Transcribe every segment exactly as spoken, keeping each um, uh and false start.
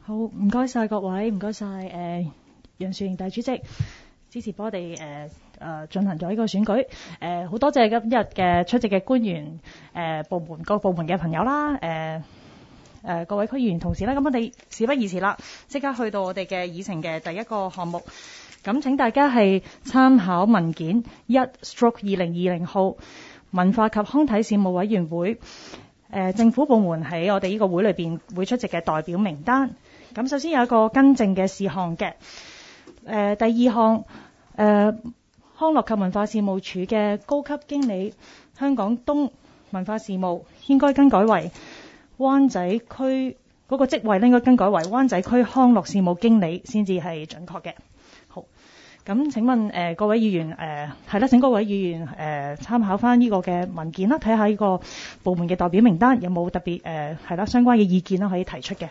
好，唔該晒各位，唔該晒誒楊樹瑩大主席支持幫我哋誒誒進行咗呢個選舉。誒好多謝今日嘅出席嘅官員、誒、呃、部門各部門嘅朋友啦，誒、呃、誒、呃、各位區議員同事啦。咁我哋事不宜遲啦，即刻去到我哋嘅議程嘅第一個項目。咁請大家係參考文件一 stroke 二零二零號文化及康體事務委員會誒、呃、政府部門喺我哋呢個會裏邊會出席嘅代表名單。咁首先有一個更正嘅事項嘅，誒、呃、第二項誒、呃、康樂及文化事務署嘅高級經理香港東文化事務應該更改為灣仔區嗰、那個職位咧，應該更改為灣仔區康樂事務經理先至係準確嘅。好，咁請問誒、呃、各位議員誒係啦，請各位議員誒、呃、參考翻呢個嘅文件啦，睇下呢個部門嘅代表名單有冇特別誒係啦相關嘅意見啦，可以提出嘅。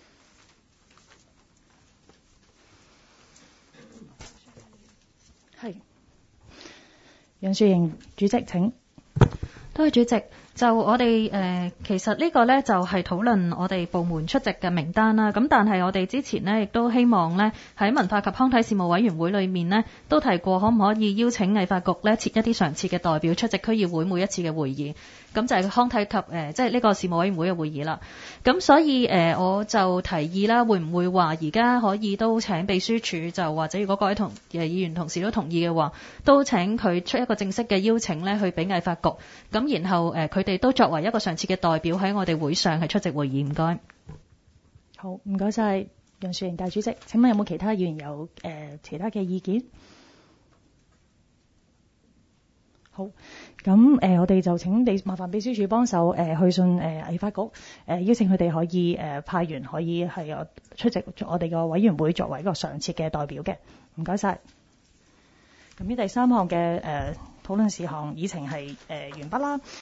係，楊樹瑩主席請。 多謝主席。就我哋誒、呃，其實呢個呢就係、是、討論我哋部門出席嘅名單啦。咁但係我哋之前呢亦都希望呢喺文化及康體事務委員會裏面呢都提過，可唔可以邀請藝發局呢設一啲常設嘅代表出席區議會每一次嘅會議。咁就係康體及誒即係呢個事務委員會嘅會議啦。咁所以誒、呃、我就提議啦，會唔會話而家可以都請秘書處，就或者如果各位同誒議員同事都同意嘅話，都請佢出一個正式嘅邀請呢去俾藝發局。咁然後誒佢哋都作為一個常設嘅代表喺我哋會上係出席會議。唔該。 好，唔該晒楊樹瑩大主席。請問有冇其他議員有誒、呃、其他嘅意見？好，咁誒、呃、我哋就請秘麻煩秘書處幫手誒、呃、去信誒藝發局誒、呃、邀請佢哋可以誒、呃、派員可以係有出席我哋個委員會作為一個常設嘅代表嘅。唔該晒。咁呢第三項嘅誒討論事項議程係誒、呃、完畢啦。